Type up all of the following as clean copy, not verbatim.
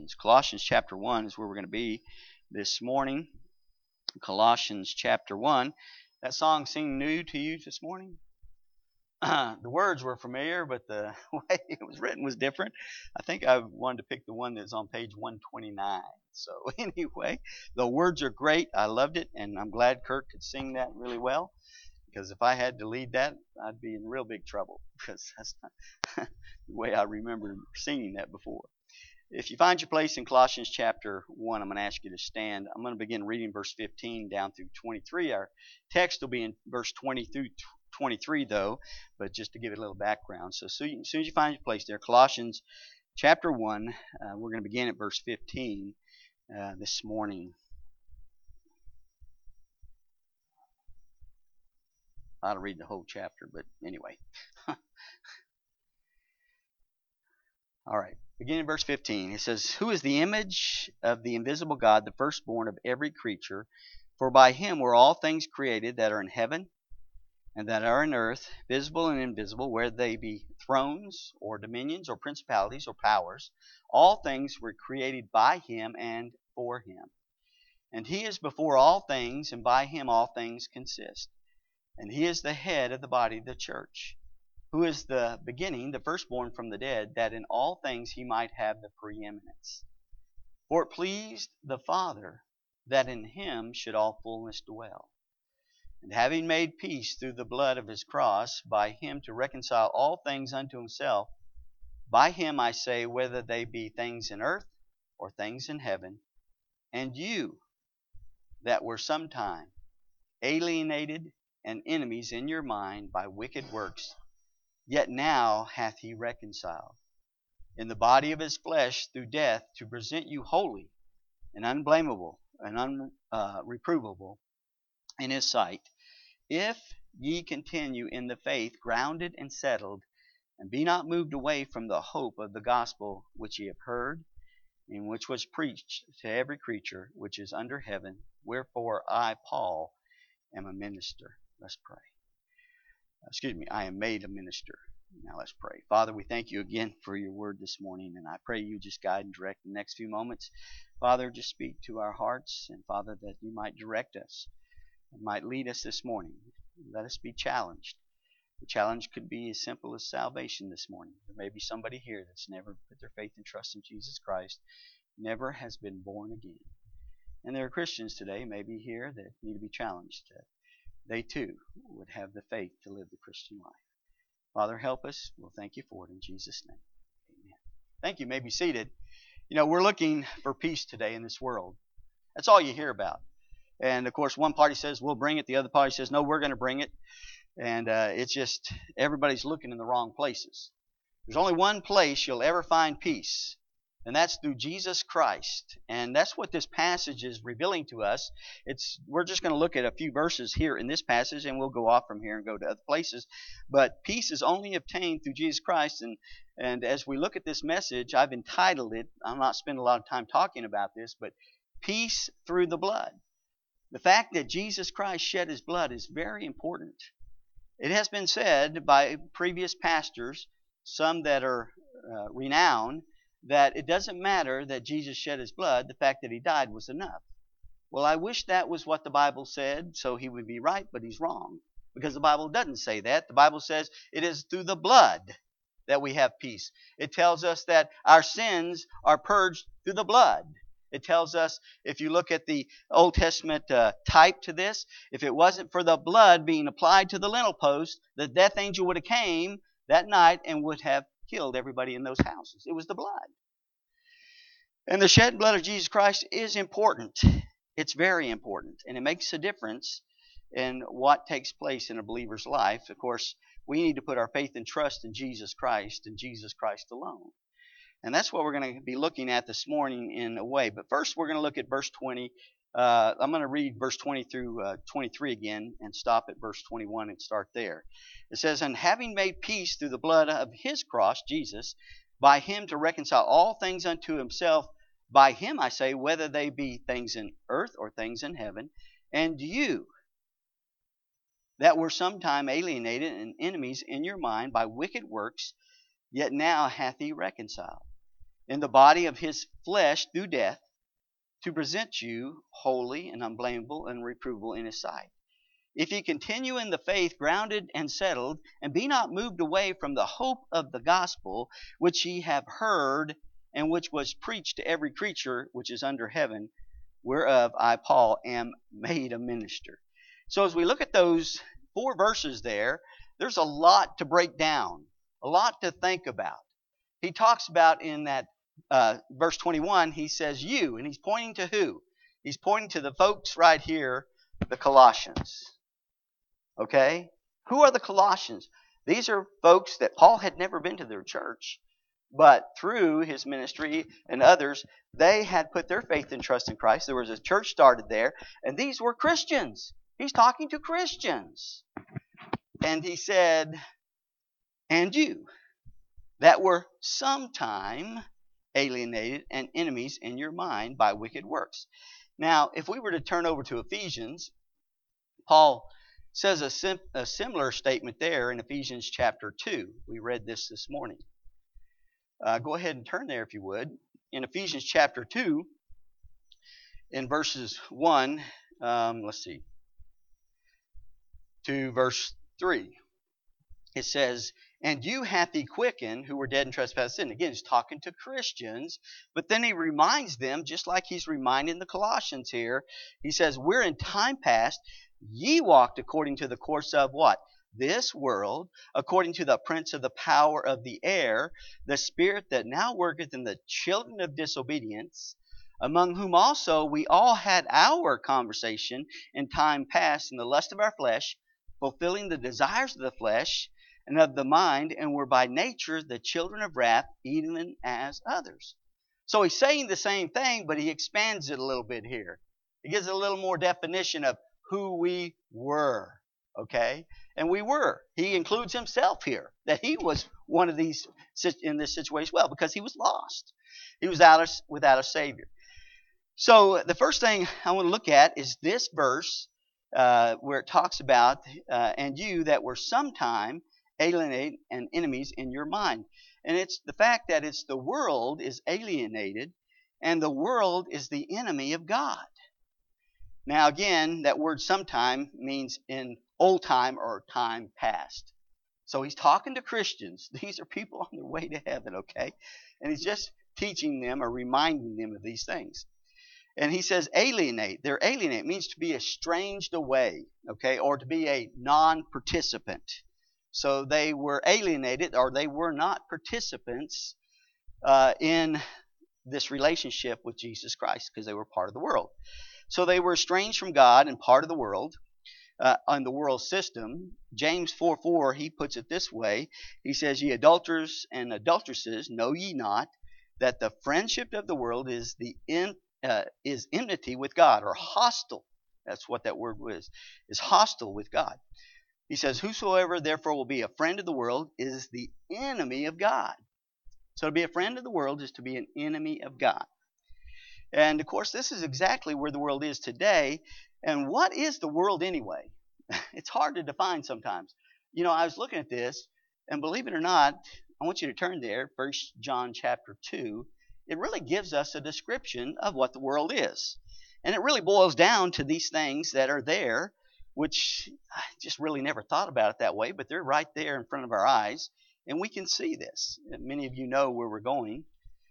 Colossians. Colossians chapter 1 is where we're going to be this morning. Colossians chapter 1. That song seemed new to you this morning? The words were familiar, but the way it was written was different. I think I wanted to pick the one that's on page 129. So anyway, the words are great. I loved it, and I'm glad Kirk could sing that really well. Because if I had to lead that, I'd be in real big trouble. Because that's not the way I remember singing that before. If you find your place in Colossians chapter 1, I'm going to ask you to stand. I'm going to begin reading verse 15 down through 23. Our text will be in verse 20 through 23, though, but just to give it a little background. So as soon as you find your place there, Colossians chapter 1, we're going to begin at verse 15 this morning. I ought to read the whole chapter, but anyway. All right. Beginning in verse 15, it says, "Who is the image of the invisible God, the firstborn of every creature? For by him were all things created that are in heaven and that are in earth, visible and invisible, whether they be thrones or dominions or principalities or powers. All things were created by him and for him. And he is before all things, and by him all things consist. And he is the head of the body, the church, who is the beginning, the firstborn from the dead, that in all things he might have the preeminence. For it pleased the Father that in him should all fullness dwell. And having made peace through the blood of his cross, by him to reconcile all things unto himself, by him I say, whether they be things in earth or things in heaven. And you that were sometime alienated and enemies in your mind by wicked works, yet now hath he reconciled in the body of his flesh through death, to present you holy and unblameable and unreprovable in his sight, if ye continue in the faith, grounded and settled, and be not moved away from the hope of the gospel which ye have heard, and which was preached to every creature which is under heaven. Wherefore I, Paul, am a minister." Let's pray. I am made a minister. Now let's pray. Father, we thank you again for your word this morning, and I pray you just guide and direct the next few moments. Father, just speak to our hearts, and Father, that you might direct us and might lead us this morning. Let us be challenged. The challenge could be as simple as salvation this morning. There may be somebody here that's never put their faith and trust in Jesus Christ, never has been born again. And there are Christians today, maybe here, that need to be challenged. They too would have the faith to live the Christian life. Father, help us. We'll thank you for it in Jesus' name. Amen. Thank you. You may be seated. You know, we're looking for peace today in this world. That's all you hear about. And of course, one party says, we'll bring it. The other party says, no, we're going to bring it. And it's just, everybody's looking in the wrong places. There's only one place you'll ever find peace, and that's through Jesus Christ. And that's what this passage is revealing to us. We're just going to look at a few verses here in this passage, and we'll go off from here and go to other places. But peace is only obtained through Jesus Christ. And as we look at this message, I've entitled it, I'll not spend a lot of time talking about this, but Peace Through the Blood. The fact that Jesus Christ shed his blood is very important. It has been said by previous pastors, some that are renowned, that it doesn't matter that Jesus shed his blood, the fact that he died was enough. Well, I wish that was what the Bible said, so he would be right, but he's wrong. Because the Bible doesn't say that. The Bible says it is through the blood that we have peace. It tells us that our sins are purged through the blood. It tells us, if you look at the Old Testament type to this, if it wasn't for the blood being applied to the lintel post, the death angel would have came that night and would have killed everybody in those houses. It was the blood. And the shed blood of Jesus Christ is important. It's very important. And it makes a difference in what takes place in a believer's life. Of course, we need to put our faith and trust in Jesus Christ and Jesus Christ alone. And that's what we're going to be looking at this morning in a way. But first, we're going to look at verse 20. I'm going to read verse 20 through 23 again and stop at verse 21 and start there. It says, "And having made peace through the blood of his cross, Jesus, by him to reconcile all things unto himself, by him I say, whether they be things in earth or things in heaven, and you that were sometime alienated and enemies in your mind by wicked works, yet now hath he reconciled in the body of his flesh through death, to present you holy and unblameable and reprovable in his sight. If ye continue in the faith, grounded and settled, and be not moved away from the hope of the gospel, which ye have heard, and which was preached to every creature which is under heaven, whereof I, Paul, am made a minister. So as we look at those 4 verses there, there's a lot to break down, a lot to think about. He talks about in that verse 21, he says you, and he's pointing to who? He's pointing to the folks right here, the Colossians. Okay? Who are the Colossians? These are folks that Paul had never been to their church, but through his ministry and others, they had put their faith and trust in Christ. There was a church started there, and these were Christians. He's talking to Christians. And he said, and you, that were sometime alienated and enemies in your mind by wicked works. Now, if we were to turn over to Ephesians, Paul says a similar statement there in Ephesians chapter 2. We read this morning. Go ahead and turn there if you would. In Ephesians chapter 2, in verses 1, to verse 3, it says, and you hath he quickened who were dead in trespass sin. Again, he's talking to Christians, but then he reminds them, just like he's reminding the Colossians here, he says, we're in time past, ye walked according to the course of what? This world, according to the prince of the power of the air, the spirit that now worketh in the children of disobedience, among whom also we all had our conversation in time past in the lust of our flesh, fulfilling the desires of the flesh and of the mind, and were by nature the children of wrath, even as others. So he's saying the same thing, but he expands it a little bit here. He gives a little more definition of who we were. Okay? And we were. He includes himself here, that he was one of these in this situation well, because he was lost. He was without a Savior. So the first thing I want to look at is this verse where it talks about, and you that were sometime alienated and enemies in your mind. And it's the fact that it's the world is alienated, and the world is the enemy of God. Now again, that word sometime means in old time or time past. So he's talking to Christians. These are people on their way to heaven, okay? And he's just teaching them or reminding them of these things. And he says alienate. They're alienate. It means to be estranged away, okay? Or to be a non-participant. So they were alienated, or they were not participants in this relationship with Jesus Christ, because they were part of the world. So they were estranged from God and part of the world, on the world system. James 4:4, he puts it this way. He says, ye adulterers and adulteresses, know ye not that the friendship of the world is enmity with God, or hostile. That's what that word is hostile with God. He says, whosoever therefore will be a friend of the world is the enemy of God. So to be a friend of the world is to be an enemy of God. And of course, this is exactly where the world is today. And what is the world anyway? It's hard to define sometimes. You know, I was looking at this, and believe it or not, I want you to turn there, 1 John chapter 2. It really gives us a description of what the world is. And it really boils down to these things that are there, which I just really never thought about it that way, but they're right there in front of our eyes, and we can see this. And many of you know where we're going.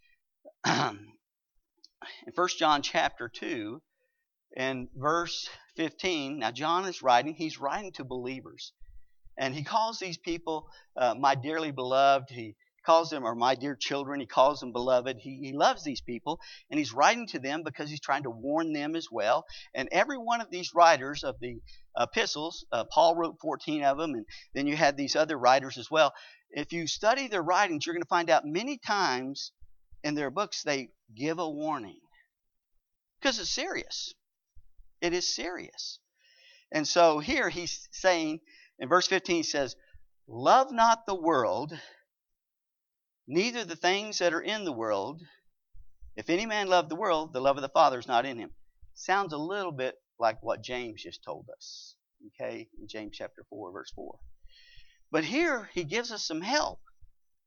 In 1 John chapter 2 and verse 15, now John is writing, he's writing to believers. And he calls these people my dearly beloved. He calls them, or my dear children, he calls them beloved. He loves these people, and he's writing to them because he's trying to warn them as well. And every one of these writers of the epistles, Paul wrote 14 of them, and then you had these other writers as well. If you study their writings, you're going to find out many times in their books they give a warning. Because it's serious. It is serious. And so here he's saying, in verse 15 he says, love not the world, neither the things that are in the world. If any man love the world, the love of the Father is not in him. Sounds a little bit like what James just told us. Okay, in James chapter 4, verse 4. But here he gives us some help.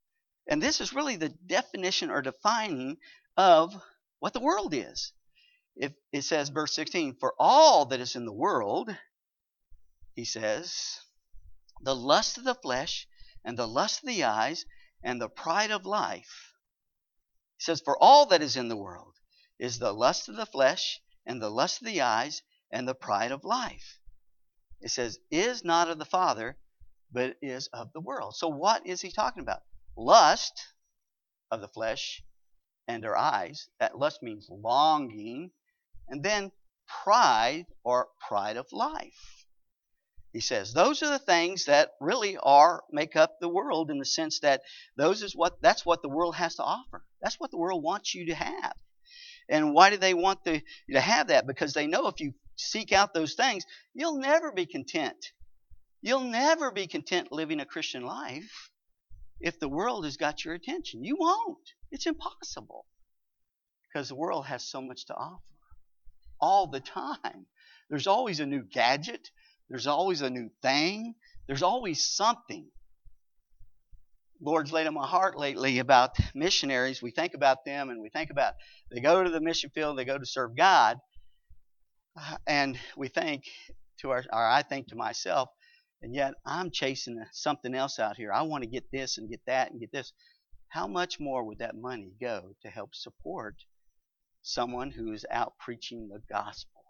And this is really the definition or defining of what the world is. If it says, verse 16, for all that is in the world, he says, the lust of the flesh and the lust of the eyes and the pride of life. He says, for all that is in the world is the lust of the flesh and the lust of the eyes and the pride of life. It says, is not of the Father, but is of the world. So what is he talking about? Lust of the flesh and our eyes. That lust means longing. And then pride or pride of life. He says those are the things that really make up the world, in the sense that that's what the world has to offer. That's what the world wants you to have. And why do they want you to have that? Because they know if you seek out those things, you'll never be content. You'll never be content living a Christian life if the world has got your attention. You won't. It's impossible. Because the world has so much to offer. All the time. There's always a new gadget. There's always a new thing. There's always something. Lord's laid on my heart lately about missionaries. We think about them and we think about they go to the mission field, they go to serve God. And we think I think to myself, and yet I'm chasing something else out here. I want to get this and get that and get this. How much more would that money go to help support someone who is out preaching the gospel?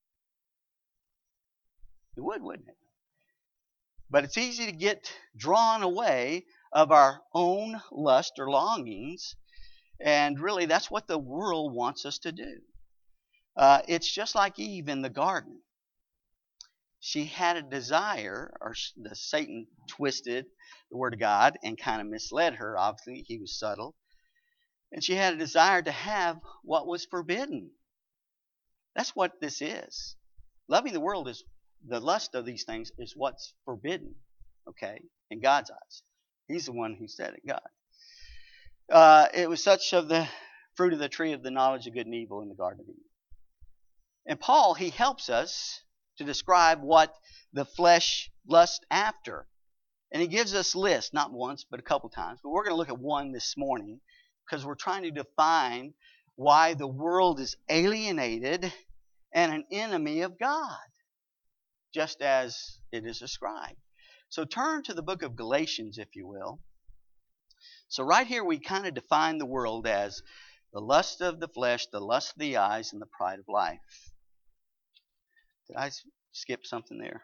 It would, wouldn't it? But it's easy to get drawn away of our own lust or longings, and really that's what the world wants us to do. It's just like Eve in the garden. She had a desire, or Satan twisted the word of God and kind of misled her. Obviously, he was subtle. And she had a desire to have what was forbidden. That's what this is. Loving the world is the lust of these things is what's forbidden, okay, in God's eyes. He's the one who said it, God. It was such of the fruit of the tree of the knowledge of good and evil in the Garden of Eden. And Paul, he helps us to describe what the flesh lusts after. And he gives us lists, not once, but a couple times. But we're going to look at one this morning because we're trying to define why the world is alienated and an enemy of God, just as it is described. So turn to the book of Galatians, if you will. So right here we kind of define the world as the lust of the flesh, the lust of the eyes, and the pride of life. Did I skip something there?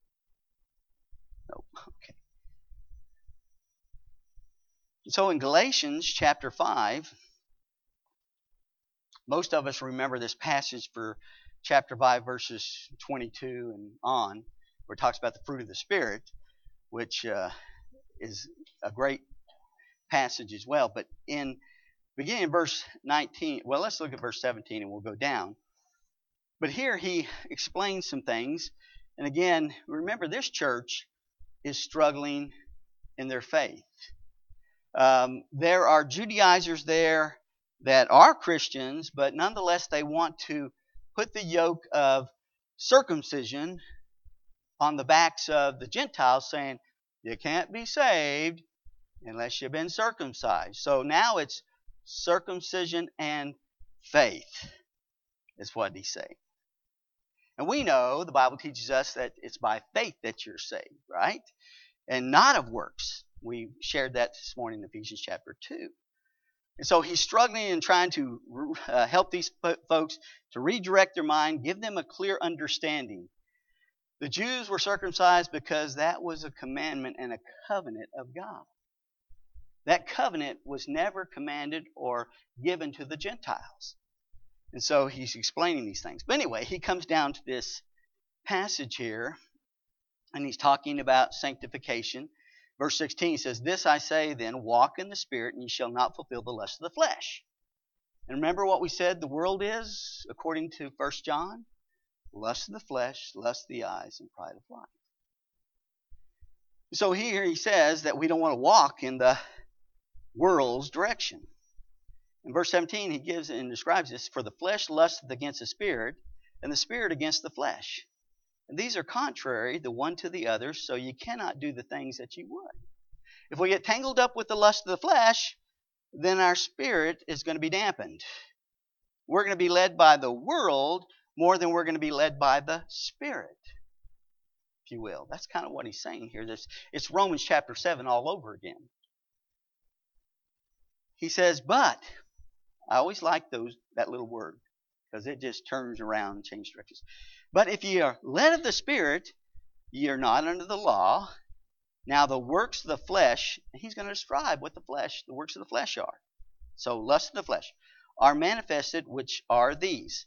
Nope. Okay. So in Galatians chapter 5, most of us remember this passage for chapter 5, verses 22 and on, where it talks about the fruit of the Spirit, which is a great passage as well. But beginning in verse 19, well, let's look at verse 17 and we'll go down. But here he explains some things. And again, remember this church is struggling in their faith. There are Judaizers there that are Christians, but nonetheless they want to put the yoke of circumcision on the backs of the Gentiles, saying you can't be saved unless you've been circumcised. So now it's circumcision and faith is what he's saying. And we know the Bible teaches us that it's by faith that you're saved, right? And not of works. We shared that this morning in Ephesians chapter 2. And so he's struggling and trying to help these folks to redirect their mind, give them a clear understanding. The Jews were circumcised because that was a commandment and a covenant of God. That covenant was never commanded or given to the Gentiles. And so he's explaining these things. But anyway, he comes down to this passage here, and he's talking about sanctification. Verse 16 says, "This I say then, walk in the Spirit, and ye shall not fulfill the lust of the flesh." And remember what we said the world is, according to 1 John? Lust of the flesh, lust of the eyes, and pride of life. So here he says that we don't want to walk in the world's direction. In verse 17, he gives and describes this: "For the flesh lusteth against the Spirit, and the Spirit against the flesh. And these are contrary the one to the other, so you cannot do the things that you would." If we get tangled up with the lust of the flesh, then our spirit is going to be dampened. We're going to be led by the world more than we're going to be led by the Spirit, if you will. That's kind of what he's saying here. It's Romans chapter 7 all over again. He says, but, I always like that little word, because it just turns around and changes directions. But if ye are led of the Spirit, ye are not under the law. Now the works of the flesh, he's going to describe what the works of the flesh are. So lust of the flesh are manifested, which are these: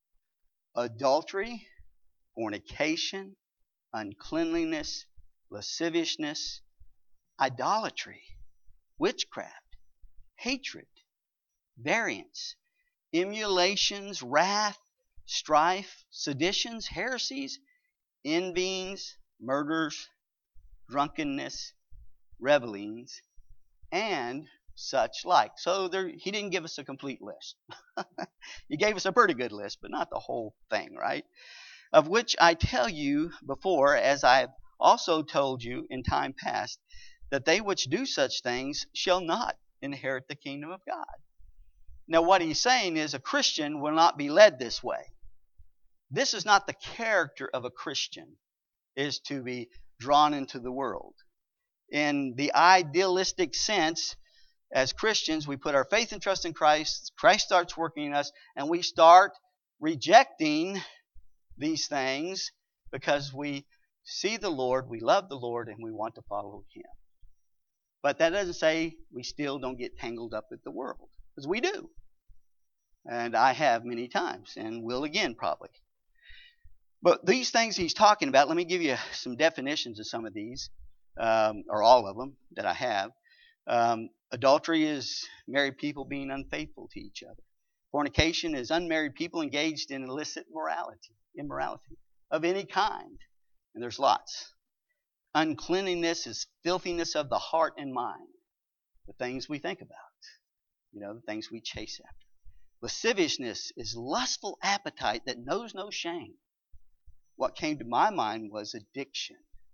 adultery, fornication, uncleanliness, lasciviousness, idolatry, witchcraft, hatred, variance, emulations, wrath, strife, seditions, heresies, envyings, murders, drunkenness, revelings, and such like. So he didn't give us a complete list. He gave us a pretty good list, but not the whole thing, right? Of which I tell you before, as I have also told you in time past, that they which do such things shall not inherit the kingdom of God. Now what he's saying is a Christian will not be led this way. This is not the character of a Christian, is to be drawn into the world. In the idealistic sense, as Christians, we put our faith and trust in Christ. Christ starts working in us, and we start rejecting these things because we see the Lord, we love the Lord, and we want to follow Him. But that doesn't say we still don't get tangled up with the world, because we do. And I have many times, and will again probably. But these things he's talking about, let me give you some definitions of some of these, or all of them that I have. Adultery is married people being unfaithful to each other. Fornication is unmarried people engaged in illicit immorality of any kind. And there's lots. Uncleanliness is filthiness of the heart and mind. The things we think about. The things we chase after. Lasciviousness is lustful appetite that knows no shame. What came to my mind was addiction.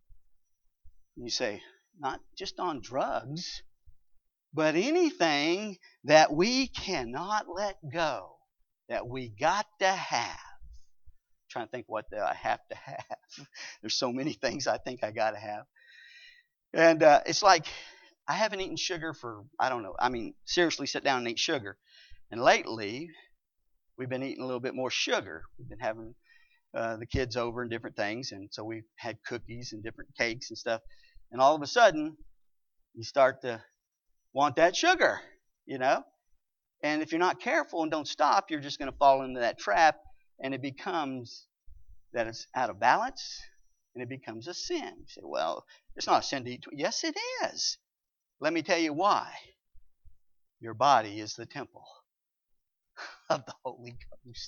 You say, not just on drugs, but anything that we cannot let go, that we got to have. I'm trying to think what I have to have. There's so many things I think I got to have. And it's like I haven't eaten sugar for, I don't know. I mean, seriously, sit down and eat sugar. And lately, we've been eating a little bit more sugar. We've been having the kids over and different things. And so we've had cookies and different cakes and stuff. And all of a sudden, you start to want that sugar, And if you're not careful and don't stop, you're just going to fall into that trap. And it becomes that it's out of balance. And it becomes a sin. You say, well, it's not a sin to eat. Yes, it is. Let me tell you why. Your body is the temple of the Holy Ghost.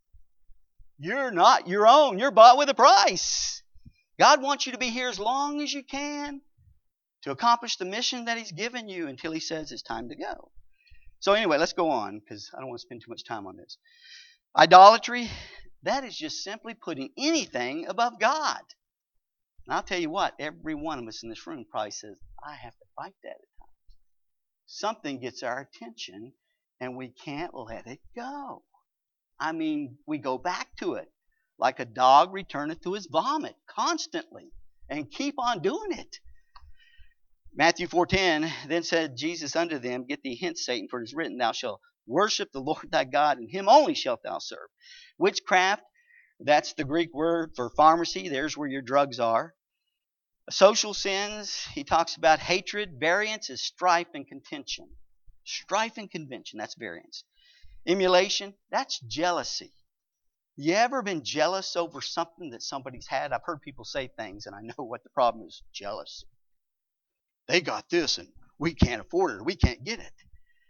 You're not your own. You're bought with a price. God wants you to be here as long as you can to accomplish the mission that He's given you until He says it's time to go. So anyway, let's go on because I don't want to spend too much time on this. Idolatry, that is just simply putting anything above God. And I'll tell you what, every one of us in this room probably says, I have to fight that at times. Something gets our attention and we can't let it go. I mean, we go back to it like a dog returneth to his vomit constantly and keep on doing it. Matthew 4:10, then said Jesus unto them, get thee hence, Satan, for it is written, thou shalt worship the Lord thy God, and Him only shalt thou serve. Witchcraft, that's the Greek word for pharmacy. There's where your drugs are. Social sins, he talks about hatred. Variance is strife and contention. Strife and convention, that's variance. Emulation, that's jealousy. You ever been jealous over something that somebody's had? I've heard people say things, and I know what the problem is. Jealousy. They got this, and we can't afford it, or we can't get it.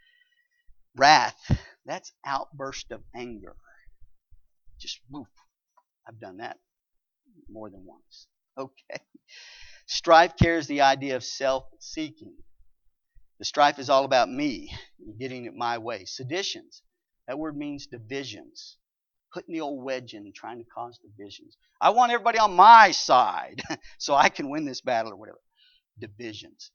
Wrath, that's outburst of anger. Just woof. I've done that more than once. Okay. Strife carries the idea of self-seeking. The strife is all about me, getting it my way. Seditions, that word means divisions. Putting the old wedge in and trying to cause divisions. I want everybody on my side so I can win this battle or whatever. Divisions.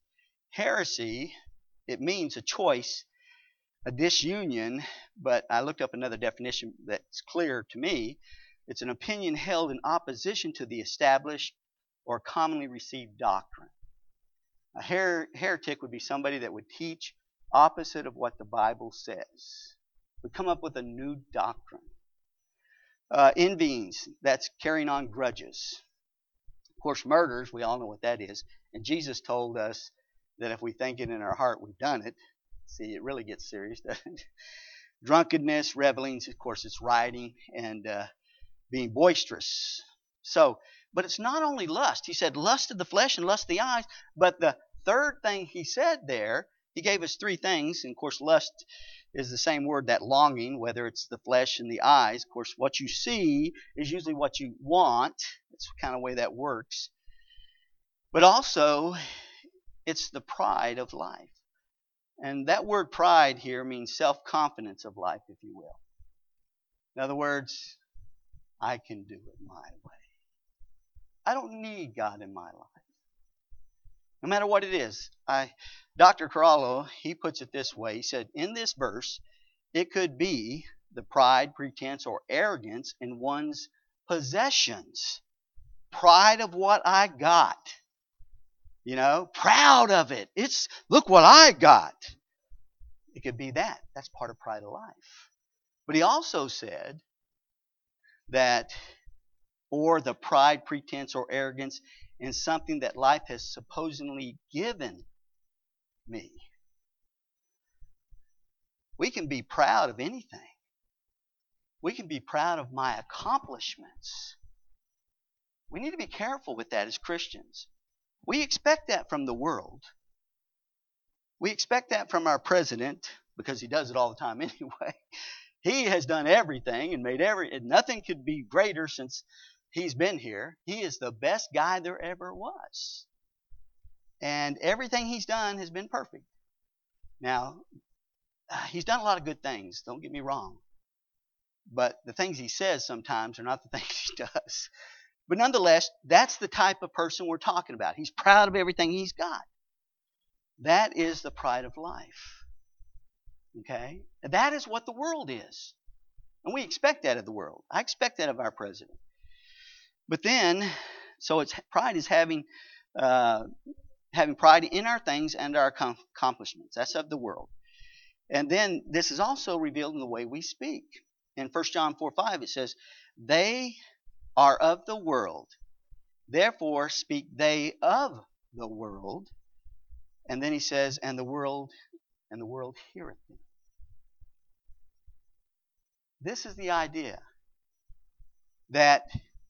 Heresy, it means a choice, a disunion, but I looked up another definition that's clear to me. It's an opinion held in opposition to the established or commonly received doctrine. A heretic would be somebody that would teach opposite of what the Bible says, would come up with a new doctrine. Envyings, that's carrying on grudges. Of course, murders, we all know what that is. And Jesus told us that if we think it in our heart, we've done it. See, it really gets serious, doesn't it? Drunkenness, revelings, of course, it's rioting and being boisterous. So, but it's not only lust. He said lust of the flesh and lust of the eyes. But the third thing he said there, he gave us three things. And of course, lust is the same word, that longing, whether it's the flesh and the eyes. Of course, what you see is usually what you want. That's kind of the way that works. But also, it's the pride of life. And that word pride here means self-confidence of life, if you will. In other words, I can do it my way. I don't need God in my life. No matter what it is. Dr. Carallo, he puts it this way. He said, in this verse, it could be the pride, pretense, or arrogance in one's possessions. Pride of what I got. You know, proud of it. It's, look what I got. It could be that. That's part of pride of life. But he also said that, or the pride, pretense, or arrogance in something that life has supposedly given me. We can be proud of anything. We can be proud of my accomplishments. We need to be careful with that as Christians. We expect that from the world. We expect that from our president, because he does it all the time anyway. He has done everything and made nothing could be greater since he's been here. He is the best guy there ever was. And everything he's done has been perfect. Now, he's done a lot of good things, don't get me wrong. But the things he says sometimes are not the things he does. But nonetheless, that's the type of person we're talking about. He's proud of everything he's got. That is the pride of life. Okay? That is what the world is. And we expect that of the world. I expect that of our president. But then, so pride is having pride in our things and our accomplishments. That's of the world. And then this is also revealed in the way we speak. In 1 John 4:5 it says, they are of the world. Therefore speak they of the world. And then he says, and the world heareth them. This is the idea that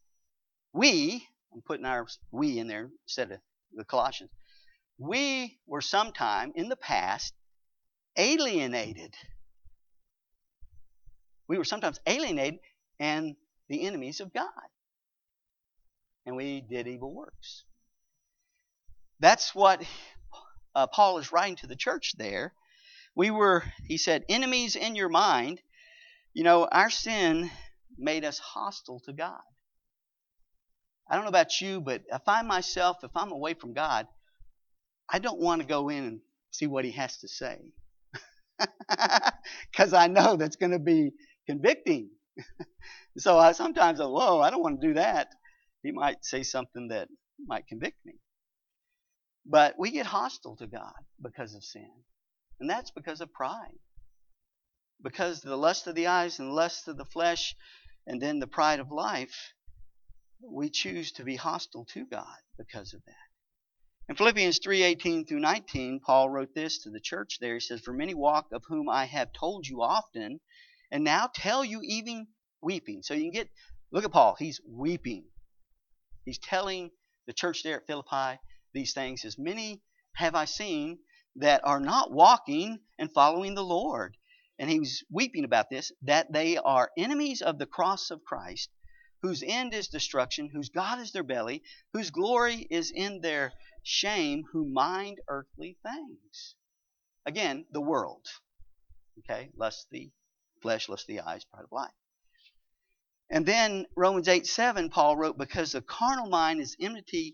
I'm putting our we in there instead of the Colossians. We were sometime in the past alienated. We were sometimes alienated and the enemies of God. And we did evil works. That's what Paul is writing to the church there. We were, he said, enemies in your mind. You know, our sin made us hostile to God. I don't know about you, but if I'm away from God, I don't want to go in and see what he has to say. Because I know that's going to be convicting. So I sometimes go, whoa, I don't want to do that. He might say something that might convict me. But we get hostile to God because of sin. And that's because of pride. Because the lust of the eyes and the lust of the flesh and then the pride of life, we choose to be hostile to God because of that. In Philippians 3:18 through 19, Paul wrote this to the church there. He says, for many walk of whom I have told you often, and now tell you even weeping. So you can look at Paul, he's weeping. He's telling the church there at Philippi these things. As many have I seen that are not walking and following the Lord. And he was weeping about this, that they are enemies of the cross of Christ, whose end is destruction, whose God is their belly, whose glory is in their shame, who mind earthly things. Again, the world. Okay, lust the flesh, lust the eyes, pride of life. And then Romans 8:7, Paul wrote, because the carnal mind is enmity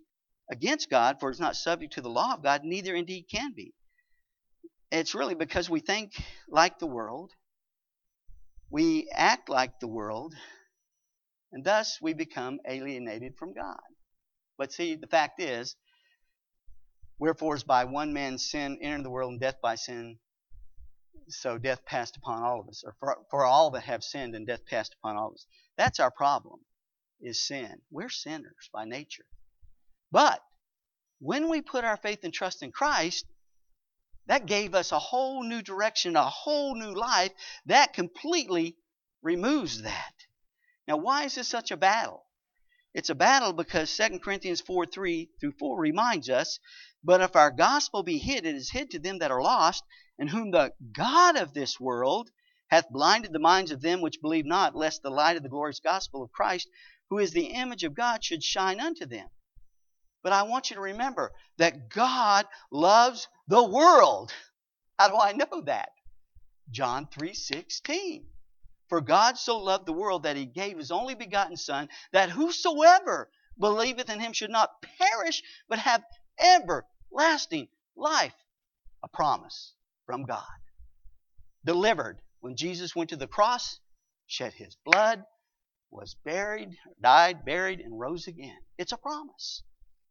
against God, for it's not subject to the law of God, neither indeed can be. It's really because we think like the world, we act like the world, and thus we become alienated from God. But see, the fact is, wherefore is by one man's sin entered the world, and death by sin, so death passed upon all of us. Or for all that have sinned, and death passed upon all of us. That's our problem, is sin. We're sinners by nature. But when we put our faith and trust in Christ, that gave us a whole new direction, a whole new life. That completely removes that. Now, why is this such a battle? It's a battle because 2 Corinthians 4:3-4 reminds us, but if our gospel be hid, it is hid to them that are lost, in whom the God of this world hath blinded the minds of them which believe not, lest the light of the glorious gospel of Christ, who is the image of God, should shine unto them. But I want you to remember that God loves the world. How do I know that? John 3:16. For God so loved the world that he gave his only begotten Son, that whosoever believeth in him should not perish, but have everlasting life. A promise from God. Delivered when Jesus went to the cross, shed his blood, was buried, died, buried, and rose again. It's a promise.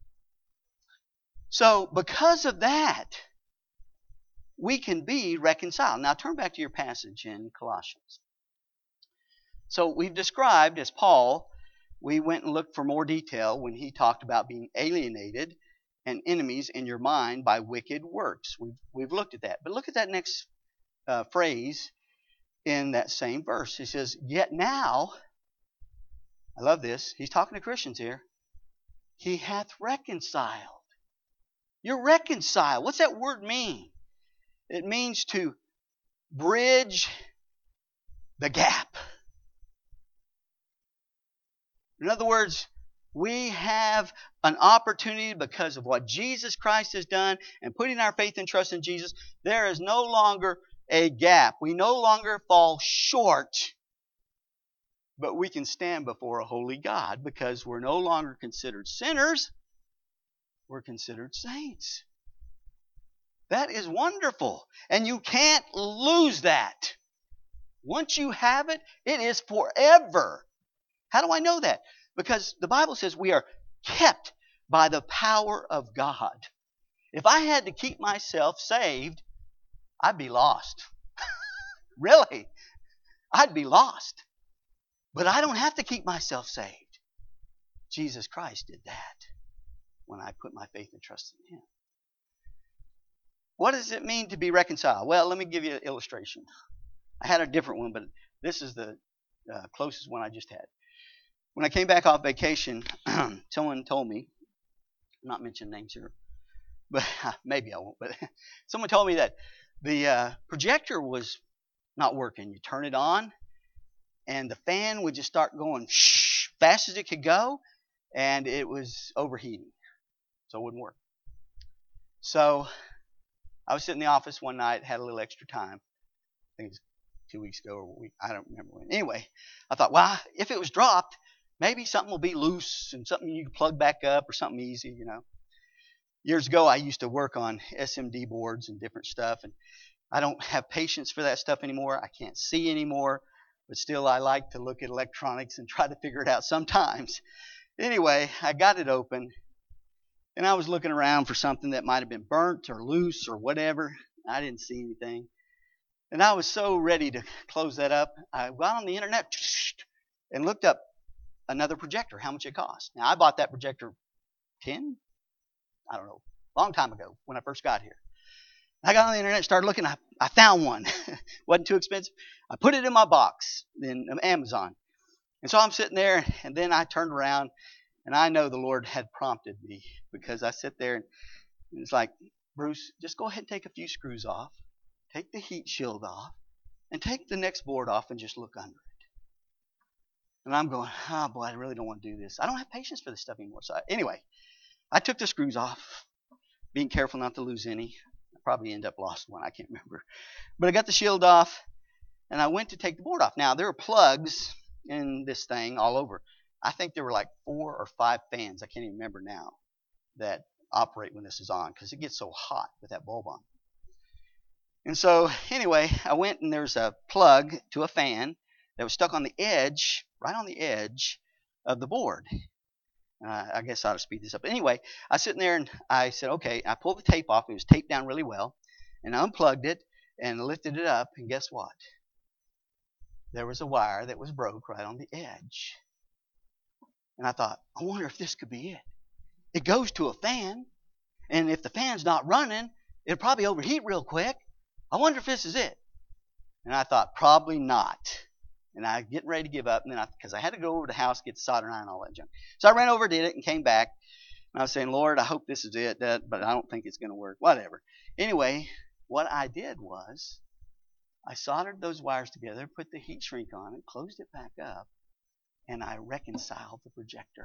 So, because of that, we can be reconciled. Now, turn back to your passage in Colossians. So, we've described, as Paul, we went and looked for more detail when he talked about being alienated and enemies in your mind by wicked works. We've looked at that. But look at that next phrase in that same verse. He says, yet now, I love this, he's talking to Christians here, he hath reconciled. You're reconciled. What's that word mean? It means to bridge the gap. In other words, we have an opportunity because of what Jesus Christ has done and putting our faith and trust in Jesus. There is no longer a gap. We no longer fall short, but we can stand before a holy God because we're no longer considered sinners. We're considered saints. That is wonderful. And you can't lose that. Once you have it, it is forever. How do I know that? Because the Bible says we are kept by the power of God. If I had to keep myself saved, I'd be lost. Really, I'd be lost. But I don't have to keep myself saved. Jesus Christ did that when I put my faith and trust in him. What does it mean to be reconciled? Well, let me give you an illustration. I had a different one, but this is the closest one I just had. When I came back off vacation, someone told me, I'm not mentioning names here, but maybe I won't, but someone told me that the projector was not working. You turn it on, and the fan would just start going fast as it could go, and it was overheating, so it wouldn't work. So I was sitting in the office one night, had a little extra time. I think it was 2 weeks ago or a week. I don't remember when. Anyway, I thought, well, if it was dropped, maybe something will be loose and something you can plug back up or something easy, you know. Years ago, I used to work on SMD boards and different stuff, and I don't have patience for that stuff anymore. I can't see anymore, but still I like to look at electronics and try to figure it out sometimes. Anyway, I got it open, and I was looking around for something that might have been burnt or loose or whatever. I didn't see anything. And I was so ready to close that up. I got on the internet and looked up another projector, how much it cost. Now, I bought that projector I don't know, long time ago when I first got here. I got on the internet, started looking. I found one. Wasn't too expensive. I put it in my box in Amazon. And so I'm sitting there, and then I turned around, and I know the Lord had prompted me because I sit there, and it's like, Bruce, just go ahead and take a few screws off, take the heat shield off, and take the next board off and just look under it. And I'm going, oh boy, I really don't want to do this. I don't have patience for this stuff anymore. So anyway, I took the screws off, being careful not to lose any. I probably end up lost one. I can't remember. But I got the shield off, and I went to take the board off. Now, there are plugs in this thing all over. I think there were like 4 or 5 fans. I can't even remember now. that operate when this is on because it gets so hot with that bulb on. And so anyway, I went and there's a plug to a fan that was stuck on the edge, right on the edge of the board. I guess I ought to speed this up. But anyway, I was sitting there and I said, okay, I pulled the tape off. It was taped down really well. And I unplugged it and lifted it up. And guess what? There was a wire that was broke right on the edge. And I thought, I wonder if this could be it. It goes to a fan. And if the fan's not running, it'll probably overheat real quick. I wonder if this is it. And I thought, probably not. And I was getting ready to give up, and then because I had to go over to the house, get the soldering iron and all that junk. So I ran over, did it, and came back. And I was saying, Lord, I hope this is it, but I don't think it's going to work. Whatever. Anyway, what I did was I soldered those wires together, put the heat shrink on it, closed it back up, and I reconciled the projector.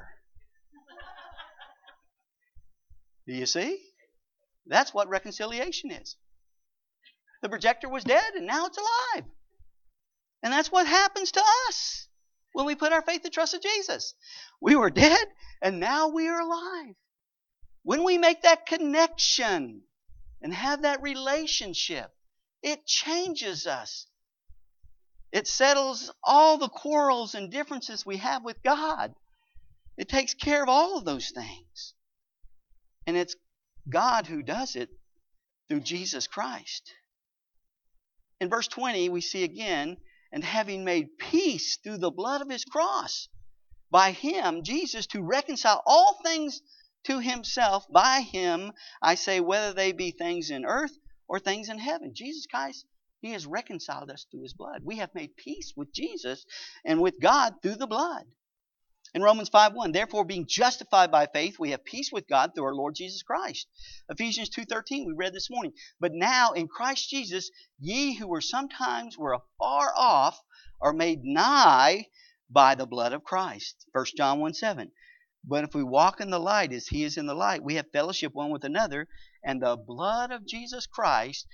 Do you see? That's what reconciliation is. The projector was dead, and now it's alive. And that's what happens to us when we put our faith and trust in Jesus. We were dead, and now we are alive. When we make that connection and have that relationship, it changes us. It settles all the quarrels and differences we have with God. It takes care of all of those things. And it's God who does it through Jesus Christ. In verse 20, we see again, and having made peace through the blood of his cross, by him, Jesus, to reconcile all things to himself. By him, I say, whether they be things in earth or things in heaven. Jesus Christ, he has reconciled us through his blood. We have made peace with Jesus and with God through the blood. In Romans 5:1, therefore being justified by faith, we have peace with God through our Lord Jesus Christ. Ephesians 2:13, we read this morning. But now in Christ Jesus, ye who were sometimes were afar off are made nigh by the blood of Christ. 1 John 1:7. But if we walk in the light as he is in the light, we have fellowship one with another, and the blood of Jesus Christ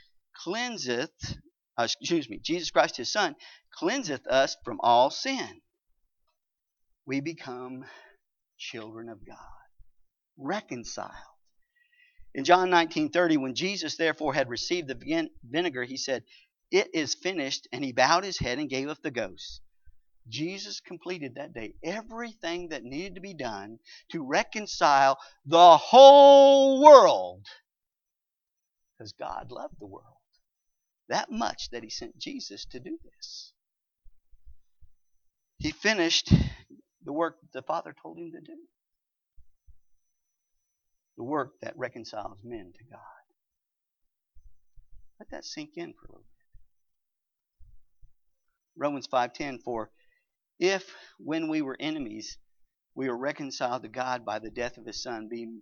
Jesus Christ his Son, cleanseth us from all sin. We become children of God, reconciled. In John 19:30, when Jesus therefore had received the vinegar, he said, it is finished, and he bowed his head and gave up the ghost. Jesus completed that day everything that needed to be done to reconcile the whole world. Because God loved the world that much that he sent Jesus to do this. He finished the work the Father told him to do. The work that reconciles men to God. Let that sink in for a little bit. Romans 5:10, for if when we were enemies, we were reconciled to God by the death of his Son, being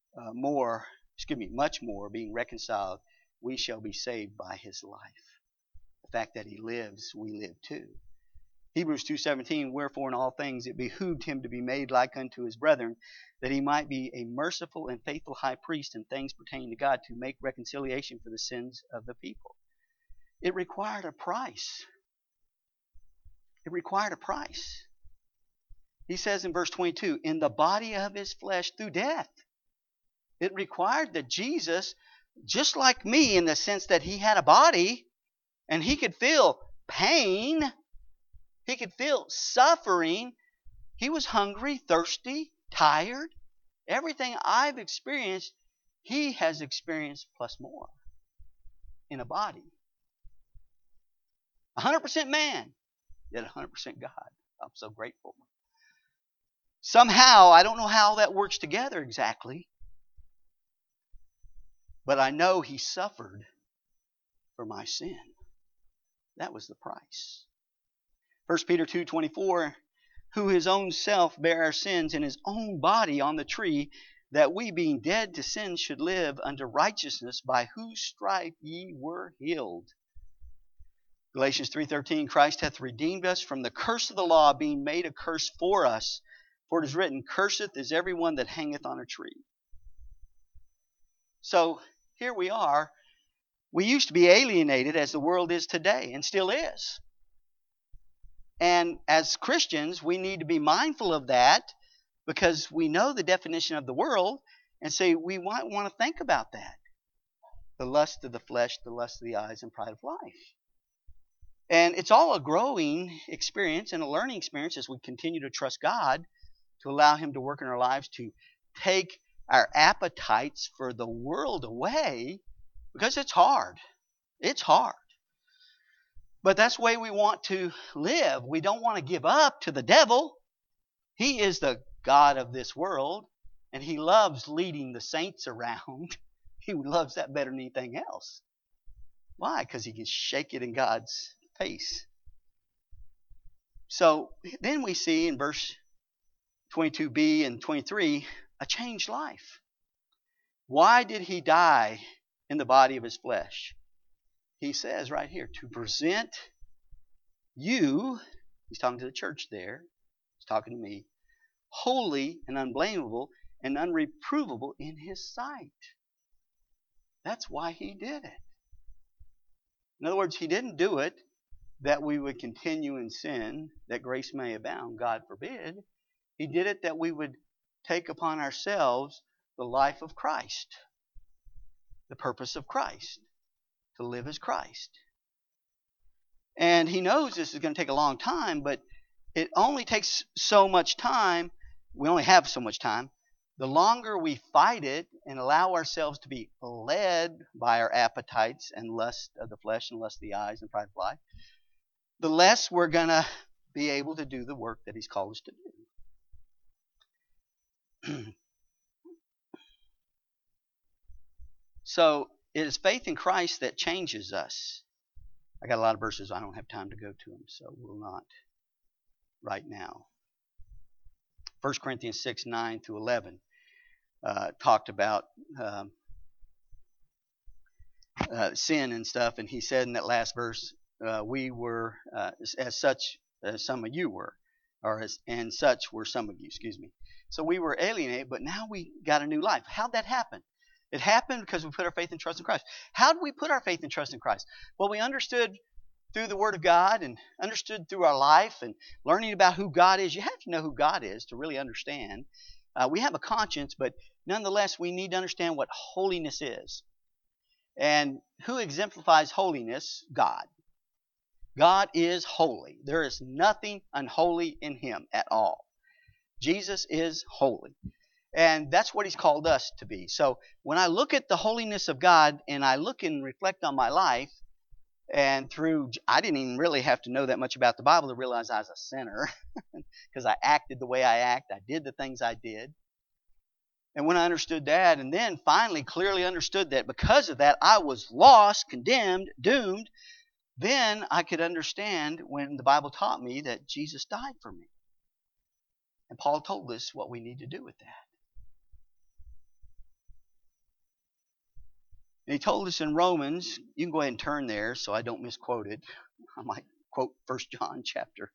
much more, being reconciled, we shall be saved by his life. The fact that he lives, we live too. Hebrews 2:17, wherefore in all things it behooved him to be made like unto his brethren, that he might be a merciful and faithful high priest in things pertaining to God, to make reconciliation for the sins of the people. It required a price. It required a price. He says in verse 22, in the body of his flesh through death. It required that Jesus, just like me in the sense that he had a body and he could feel pain, he could feel suffering. He was hungry, thirsty, tired. Everything I've experienced, he has experienced plus more in a body. 100% man, yet 100% God. I'm so grateful. Somehow, I don't know how that works together exactly, but I know he suffered for my sin. That was the price. 1 Peter 2:24, who his own self bare our sins in his own body on the tree, that we being dead to sin should live unto righteousness, by whose stripe ye were healed. Galatians 3:13, Christ hath redeemed us from the curse of the law, being made a curse for us. For it is written, curseth is every one that hangeth on a tree. So here we are. We used to be alienated as the world is today, and still is. And as Christians, we need to be mindful of that, because we know the definition of the world And so we might want to think about that. The lust of the flesh, the lust of the eyes, and pride of life. And it's all a growing experience and a learning experience as we continue to trust God to allow Him to work in our lives to take our appetites for the world away, because it's hard. It's hard. But that's the way we want to live. We don't want to give up to the devil. He is the God of this world, and he loves leading the saints around. He loves that better than anything else. Why? Because he can shake it in God's face. So then we see in verse 22b and 23 a changed life. Why did he die in the body of his flesh? He says right here, to present you, he's talking to the church there, he's talking to me, holy and unblameable and unreprovable in his sight. That's why he did it. In other words, he didn't do it that we would continue in sin, that grace may abound, God forbid. He did it that we would take upon ourselves the life of Christ, the purpose of Christ, to live as Christ. And he knows this is going to take a long time, but it only takes so much time. We only have so much time. The longer we fight it and allow ourselves to be led by our appetites and lust of the flesh and lust of the eyes and pride of life, the less we're going to be able to do the work that he's called us to do. So it is faith in Christ that changes us. I got a lot of verses. I don't have time to go to them, so we'll not right now. 1 Corinthians 6, 9 through 11 talked about sin and stuff, and he said in that last verse, we were as such as some of you were, and such were some of you, excuse me. So we were alienated, but now we got a new life. How'd that happen? It happened because we put our faith and trust in Christ. How did we put our faith and trust in Christ? Well, we understood through the Word of God and understood through our life and learning about who God is. You have to know who God is to really understand. We have a conscience, but nonetheless, we need to understand what holiness is. And who exemplifies holiness? God. God is holy. There is nothing unholy in Him at all. Jesus is holy. And that's what he's called us to be. So when I look at the holiness of God and I look and reflect on my life, and I didn't even really have to know that much about the Bible to realize I was a sinner because I acted the way I act. I did the things I did. And when I understood that, and then finally clearly understood that because of that I was lost, condemned, doomed, then I could understand when the Bible taught me that Jesus died for me. And Paul told us what we need to do with that. And he told us in Romans, you can go ahead and turn there so I don't misquote it. I might quote 1 John chapter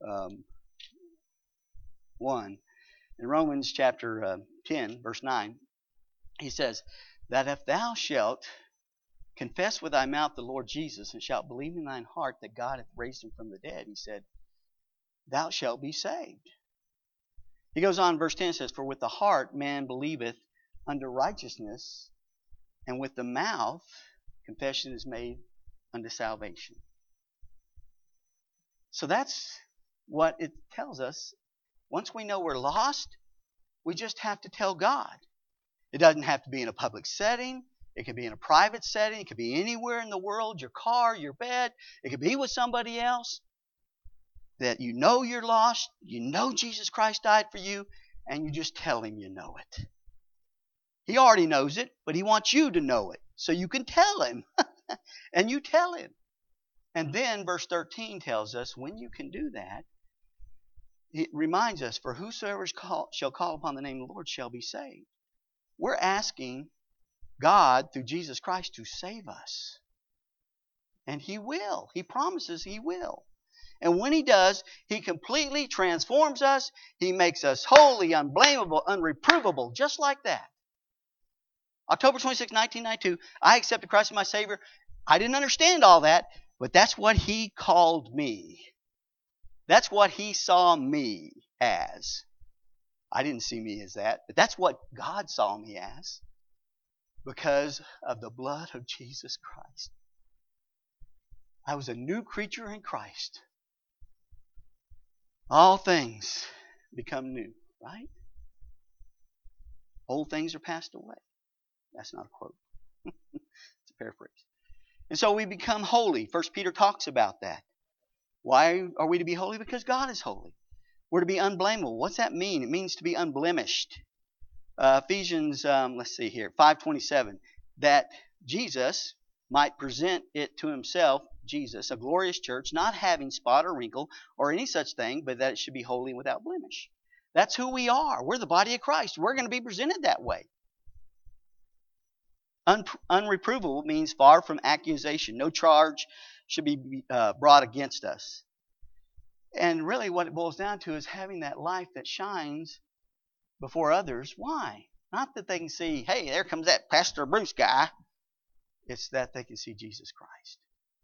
1. In Romans chapter 10, verse 9, he says, that if thou shalt confess with thy mouth the Lord Jesus, and shalt believe in thine heart that God hath raised him from the dead, he said, thou shalt be saved. He goes on, verse 10 says, for with the heart man believeth unto righteousness, and with the mouth confession is made unto salvation. So that's what it tells us. Once we know we're lost, we just have to tell God. It doesn't have to be in a public setting. It can be in a private setting. It could be anywhere in the world, your car, your bed. It could be with somebody else. That you know you're lost, you know Jesus Christ died for you, and you just tell him you know it. He already knows it, but he wants you to know it. So you can tell him. And you tell him. And then verse 13 tells us when you can do that, it reminds us, for whosoever shall call upon the name of the Lord shall be saved. We're asking God through Jesus Christ to save us. And he will. He promises he will. And when he does, he completely transforms us. He makes us holy, unblameable, unreprovable, just like that. October 26, 1992, I accepted Christ as my Savior. I didn't understand all that, but that's what he called me. That's what he saw me as. I didn't see me as that, but that's what God saw me as because of the blood of Jesus Christ. I was a new creature in Christ. All things become new, right? Old things are passed away. That's not a quote. It's a paraphrase. And so we become holy. 1 Peter talks about that. Why are we to be holy? Because God is holy. We're to be unblameable. What's that mean? It means to be unblemished. Ephesians, 5:27, that Jesus might present it to himself, Jesus, a glorious church, not having spot or wrinkle or any such thing, but that it should be holy and without blemish. That's who we are. We're the body of Christ. We're going to be presented that way. Unreprovable means far from accusation. No charge should be brought against us. And really what it boils down to is having that life that shines before others. Why? Not that they can see, hey, there comes that Pastor Bruce guy. It's that they can see Jesus Christ.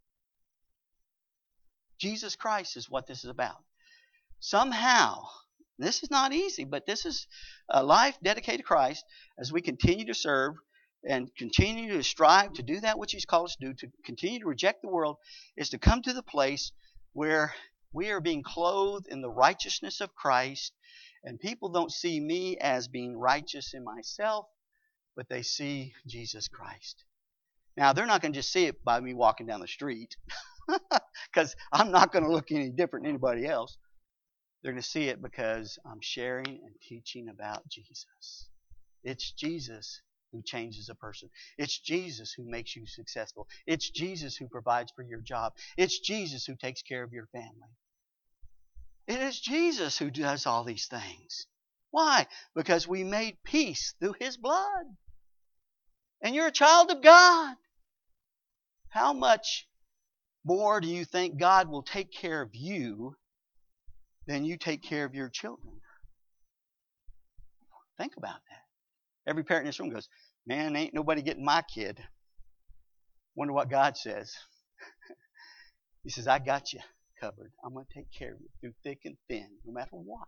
Jesus Christ is what this is about. Somehow, this is not easy, but this is a life dedicated to Christ as we continue to serve and continue to strive to do that which He's called us to do, to continue to reject the world, is to come to the place where we are being clothed in the righteousness of Christ, and people don't see me as being righteous in myself, but they see Jesus Christ. Now, they're not going to just see it by me walking down the street, because I'm not going to look any different than anybody else. They're going to see it because I'm sharing and teaching about Jesus. It's Jesus who changes a person. It's Jesus who makes you successful. It's Jesus who provides for your job. It's Jesus who takes care of your family. It is Jesus who does all these things. Why? Because we made peace through His blood. And you're a child of God. How much more do you think God will take care of you than you take care of your children? Think about that. Every parent in this room goes, man, ain't nobody getting my kid. Wonder what God says. He says, I got you covered. I'm going to take care of you through thick and thin, no matter what.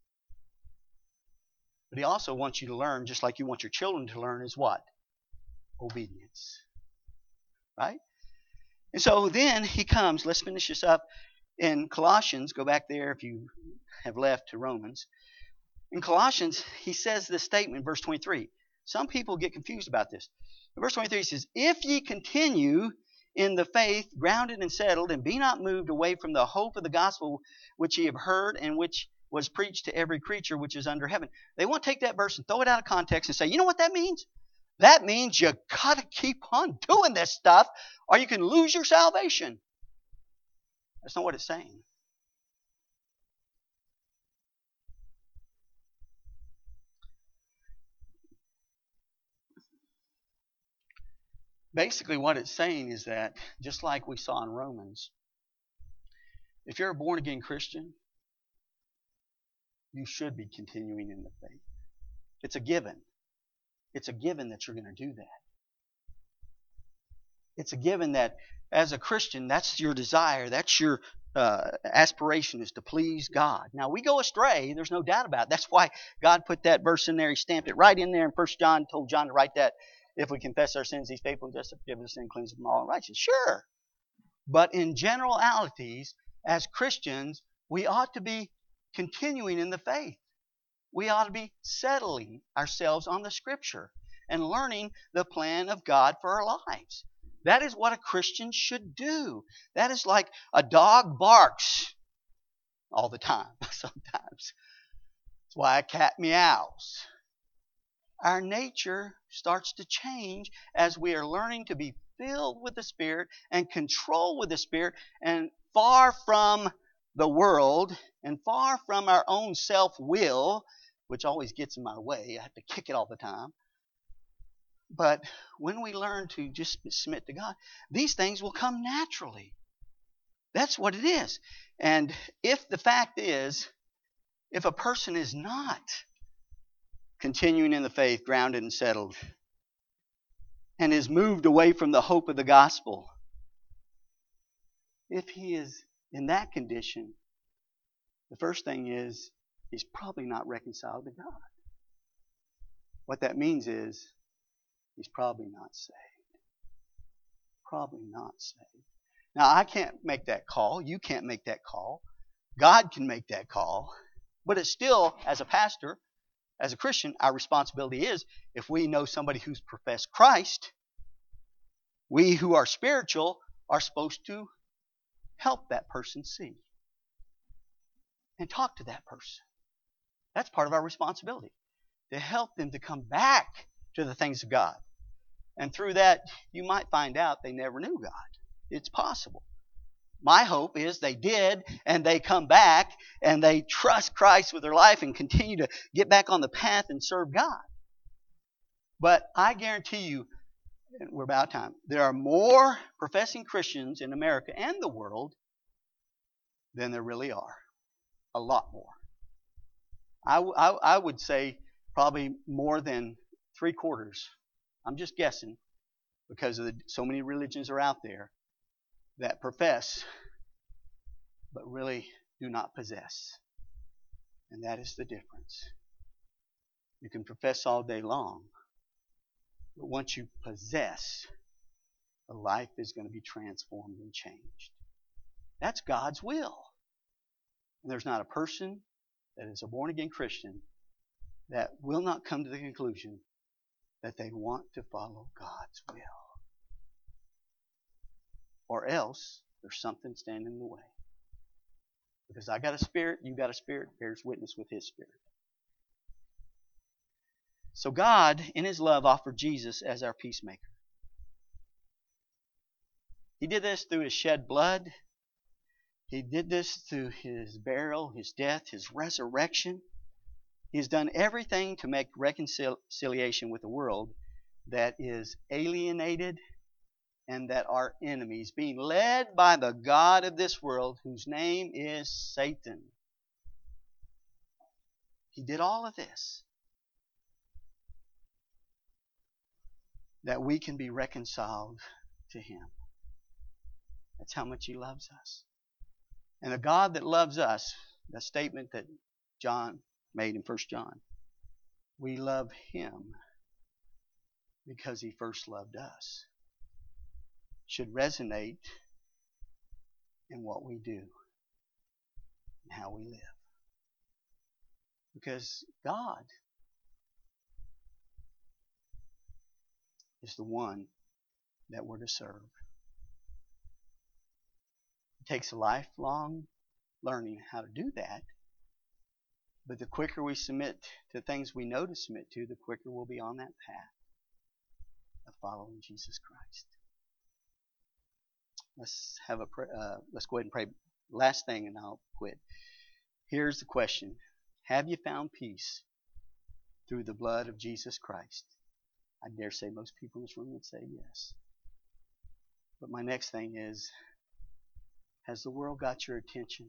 But He also wants you to learn, just like you want your children to learn, is what? Obedience. Right? And so then He comes. Let's finish this up in Colossians. Go back there if you have left to Romans. In Colossians, he says this statement, verse 23. Some people get confused about this. In verse 23, he says, if ye continue in the faith, grounded and settled, and be not moved away from the hope of the gospel which ye have heard and which was preached to every creature which is under heaven. They want to take that verse and throw it out of context and say, you know what that means? That means you got to keep on doing this stuff or you can lose your salvation. That's not what it's saying. Basically, what it's saying is that, just like we saw in Romans, if you're a born-again Christian, you should be continuing in the faith. It's a given. It's a given that you're going to do that. It's a given that, as a Christian, that's your desire, that's your aspiration, is to please God. Now, we go astray, there's no doubt about it. That's why God put that verse in there. He stamped it right in there in 1 John, told John to write that. If we confess our sins, He's faithful and just to forgive us and cleanse us from all unrighteousness. Sure. But in generalities, as Christians, we ought to be continuing in the faith. We ought to be settling ourselves on the Scripture and learning the plan of God for our lives. That is what a Christian should do. That is like a dog barks all the time, sometimes. That's why a cat meows. Our nature starts to change as we are learning to be filled with the Spirit and controlled with the Spirit and far from the world and far from our own self-will, which always gets in my way. I have to kick it all the time. But when we learn to just submit to God, these things will come naturally. That's what it is. And if the fact is, if a person is not continuing in the faith, grounded and settled, and is moved away from the hope of the gospel, if he is in that condition, the first thing is he's probably not reconciled to God. What that means is he's probably not saved. Probably not saved. Now, I can't make that call. You can't make that call. God can make that call. But it's still, as a pastor, as a Christian, our responsibility is, if we know somebody who's professed Christ, we who are spiritual are supposed to help that person see and talk to that person. That's part of our responsibility, to help them to come back to the things of God. And through that, you might find out they never knew God. It's possible. My hope is they did, and they come back, and they trust Christ with their life and continue to get back on the path and serve God. But I guarantee you, and we're about time, there are more professing Christians in America and the world than there really are. A lot more. I would say probably more than 3/4. I'm just guessing, because of so many religions are out there that profess but really do not possess. And that is the difference. You can profess all day long, but once you possess, the life is going to be transformed and changed. That's God's will. And there's not a person that is a born-again Christian that will not come to the conclusion that they want to follow God's will. Or else, there's something standing in the way. Because I got a spirit, you got a spirit, bears witness with his spirit. So God, in his love, offered Jesus as our peacemaker. He did this through his shed blood. He did this through his burial, his death, his resurrection. He has done everything to make reconciliation with the world that is alienated and that are enemies, being led by the god of this world, whose name is Satan. He did all of this that we can be reconciled to him. That's how much he loves us. And a God that loves us, the statement that John made in 1 John, we love him because he first loved us, should resonate in what we do and how we live. Because God is the one that we're to serve. It takes a lifelong learning how to do that. But the quicker we submit to things we know to submit to, the quicker we'll be on that path of following Jesus Christ. Let's go ahead and pray. Last thing, and I'll quit. Here's the question: have you found peace through the blood of Jesus Christ? I dare say most people in this room would say yes. But my next thing is, has the world got your attention?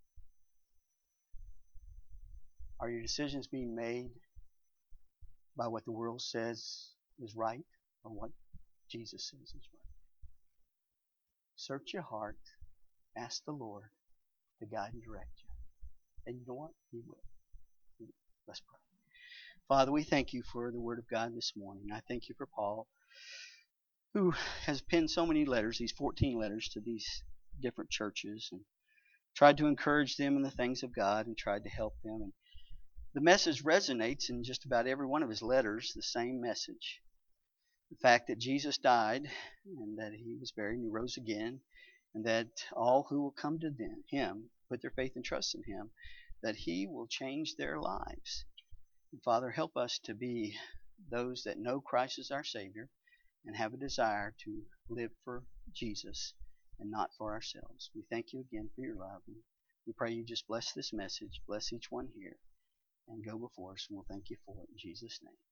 Are your decisions being made by what the world says is right or what Jesus says is right? Search your heart. Ask the Lord to guide and direct you. And you know what? He will. Let's pray. Father, we thank you for the Word of God this morning. I thank you for Paul, who has penned so many letters, these 14 letters to these different churches, and tried to encourage them in the things of God and tried to help them. And the message resonates in just about every one of his letters, the same message. The fact that Jesus died and that he was buried and he rose again, and that all who will come to him, put their faith and trust in him, that he will change their lives. And Father, help us to be those that know Christ as our Savior and have a desire to live for Jesus and not for ourselves. We thank you again for your love. And we pray you just bless this message, bless each one here, and go before us, and we'll thank you for it in Jesus' name.